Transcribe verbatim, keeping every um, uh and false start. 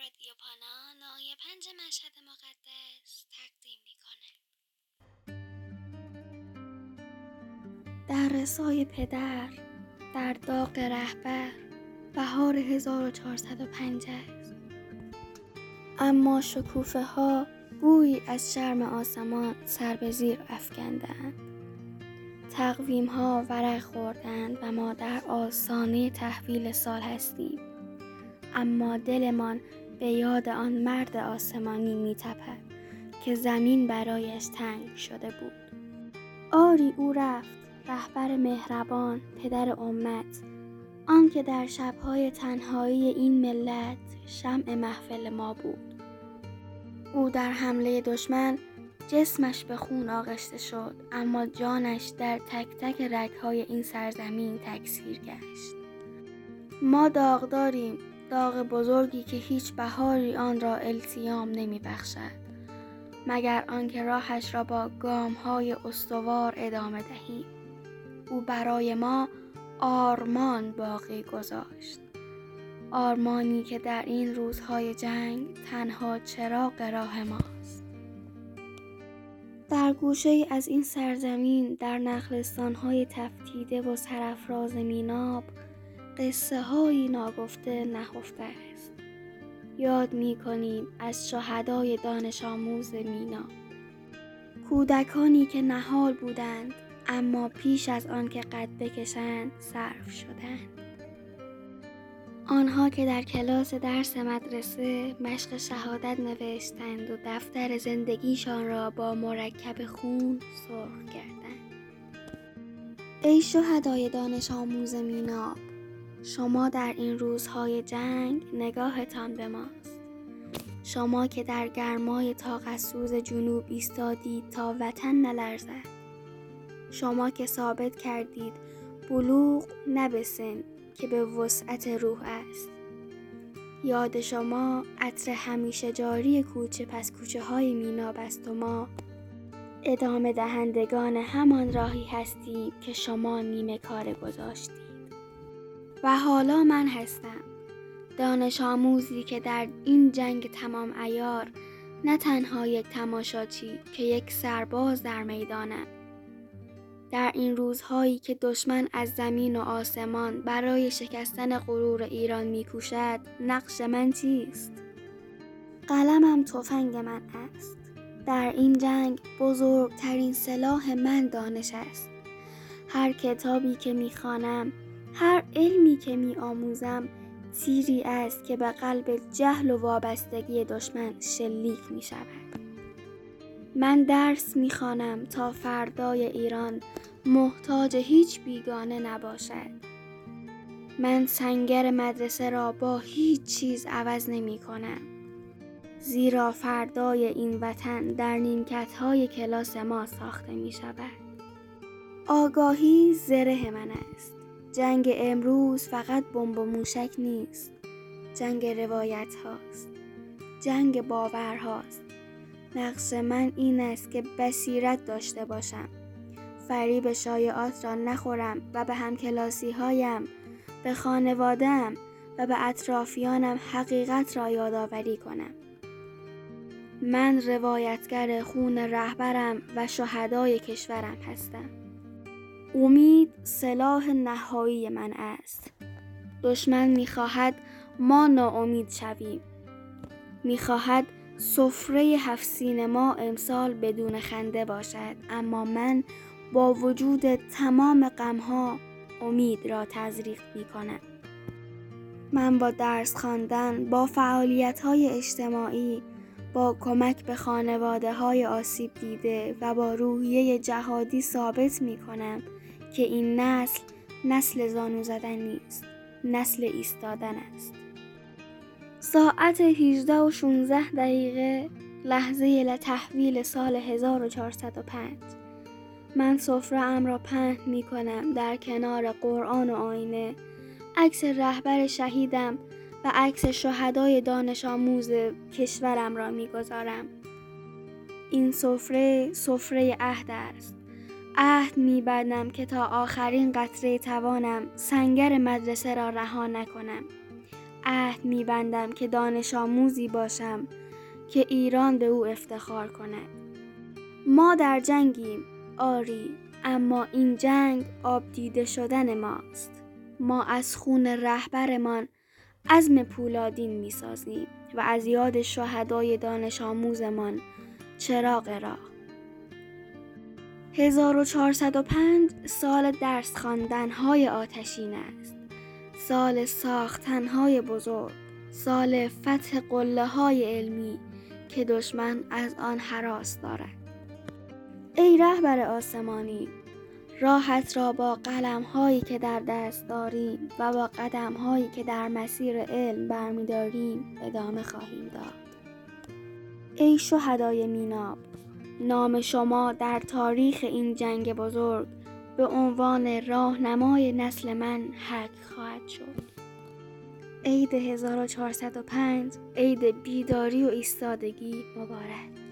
رادیو پانانای پنج مشهد مقدس تقدیم میکنه. در رسای پدر، در داغ رهبر، بهار هزار و چهارصد و پنجاه است. اما شکوفه ها بویی از شرم آسمان سر به زیر افکندند. تقویم ها ورق خوردند و ما در آستانه تحویل سال هستیم. اما دلمان به یاد آن مرد آسمانی می تپد که زمین برایش تنگ شده بود. آری او رفت، رهبر مهربان، پدر امت، آن که در شبهای تنهایی این ملت شمع محفل ما بود. او در حمله دشمن جسمش به خون آغشته شد، اما جانش در تک تک رگ‌های این سرزمین تکثیر گشت. ما داغ داریم، داغ بزرگی که هیچ بهاری آن را التیام نمی بخشد، مگر آنکه راهش را با گام‌های استوار ادامه دهیم. او برای ما آرمان باقی گذاشت، آرمانی که در این روزهای جنگ تنها چراغ راه ماست. در گوشه‌ای از این سرزمین، در نخلستان‌های تفتیده و سرافراز میناب، قصه هایی ناگفته نهفته است. یاد می کنیم از شهدای دانش آموز مینا، کودکانی که نهال بودند اما پیش از آن که قد بکشند صرف شدند. آنها که در کلاس درس مدرسه مشق شهادت نوشتند و دفتر زندگیشان را با مرکب خون سرخ کردند. ای شهدای دانش آموز میناب، شما در این روزهای جنگ نگاهتان به ماست. شما که در گرمای طاقت‌سوز جنوب ایستادید تا وطن نلرزد. شما که ثابت کردید بلوغ نه به سن که به وسعت روح است. یاد شما عطر همیشه جاری کوچه پس کوچه های میناب است و ما ادامه دهندگان همان راهی هستیم که شما نیمه کار گذاشتید. و حالا من هستم، دانش آموزی که در این جنگ تمام عیار نه تنها یک تماشاچی که یک سرباز در میدانم. در این روزهایی که دشمن از زمین و آسمان برای شکستن غرور ایران میکوشد، نقش من چیست؟ قلمم تفنگ من است. در این جنگ بزرگترین سلاح من دانش است. هر کتابی که میخوانم، هر علمی که می آموزم تیری است که به قلب جهل و وابستگی دشمن شلیک می شود. من درس می خوانم تا فردای ایران محتاج هیچ بیگانه نباشد. من سنگر مدرسه را با هیچ چیز عوض نمی کنم، زیرا فردای این وطن در نیمکت‌های کلاس ما ساخته می شود. آگاهی زره من است. جنگ امروز فقط بمب و موشک نیست، جنگ روایت هاست، جنگ باور هاست. نقش من این است که بصیرت داشته باشم، فریب شایعات را نخورم و به همکلاسی هایم، به خانواده‌ام و به اطرافیانم حقیقت را یادآوری کنم. من روایتگر خون رهبرم و شهدای کشورم هستم. امید سلاح نهایی من است. دشمن می‌خواهد ما ناامید شویم. می‌خواهد سفره هفت سین ما امسال بدون خنده باشد، اما من با وجود تمام غم‌ها امید را تزریق می‌کنم. من با درس خواندن، با فعالیت‌های اجتماعی، با کمک به خانواده‌های آسیب دیده و با روحیه جهادی ثابت می‌کنم که این نسل نسل زانو زدن نیست، نسل ایستادن است. ساعت هجده و شانزده دقیقه، لحظه تحویل سال هزار و چهارصد و پنج. من سفره ام را پهن می کنم در کنار قرآن و آینه، عکس رهبر شهیدم و عکس شهدای دانش آموز کشورم را می گذارم. این سفره سفره عهد است. عهد می‌بندم که تا آخرین قطره توانم سنگر مدرسه را رها نکنم. عهد می‌بندم که دانش آموزی باشم که ایران به او افتخار کند. ما در جنگیم، آری، اما این جنگ آب دیده شدن ماست. ما از خون رهبرمان عزم پولادین می‌سازیم و از یاد شهدای دانش آموزمان چراغ راه. هزار و چهارصد و پنج سال درس خواندن‌های آتشین است. سال ساختن‌های بزرگ، سال فتح قله‌های علمی که دشمن از آن هراس دارد. ای رهبر آسمانی، راهت را با قلم‌هایی که در دست داریم و با قدم‌هایی که در مسیر علم برمی‌داریم ادامه خواهیم داد. ای شهدای میناب، نام شما در تاریخ این جنگ بزرگ به عنوان راهنمای نسل من حک خواهد شد. عید هزار و چهارصد و پنج عید بیداری و ایستادگی مبارک.